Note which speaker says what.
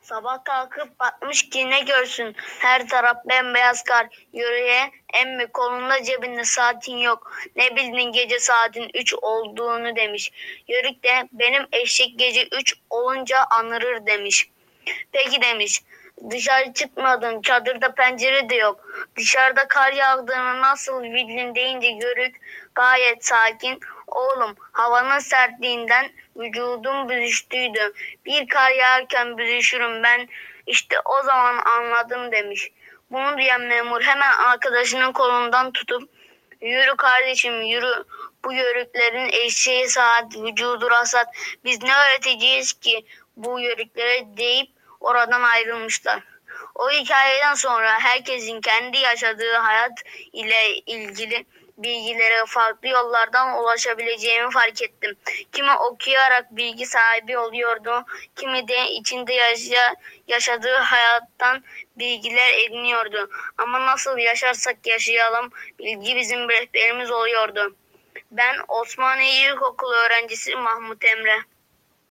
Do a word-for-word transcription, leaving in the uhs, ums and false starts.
Speaker 1: Sabah kalkıp bakmış ki ne görsün, her taraf bembeyaz kar. Yürüye, emmi kolunda cebinde saatin yok. Ne bildin gece saatin üç olduğunu demiş. Yörük de benim eşek gece üç olunca anırır demiş. Peki demiş, dışarı çıkmadın, çadırda pencere de yok. Dışarıda kar yağdığını nasıl bildin deyince Yörük gayet sakin. Oğlum, havanın sertliğinden vücudum büzüştüydü. Bir kar yağarken büzüşürüm ben, işte o zaman anladım demiş. Bunu duyan memur hemen arkadaşının kolundan tutup, yürü kardeşim yürü, bu yörüklerin eşeği saat, vücudu rasat, biz ne öğreteceğiz ki bu yörüklere deyip oradan ayrılmışlar. O hikayeden sonra herkesin kendi yaşadığı hayat ile ilgili bilgilere farklı yollardan ulaşabileceğimi fark ettim. Kimi okuyarak bilgi sahibi oluyordu, kimi de içinde yaşa, yaşadığı hayattan bilgiler ediniyordu. Ama nasıl yaşarsak yaşayalım, bilgi bizim rehberimiz oluyordu. Ben Osmaniye İlkokulu öğrencisi Mahmut Emre.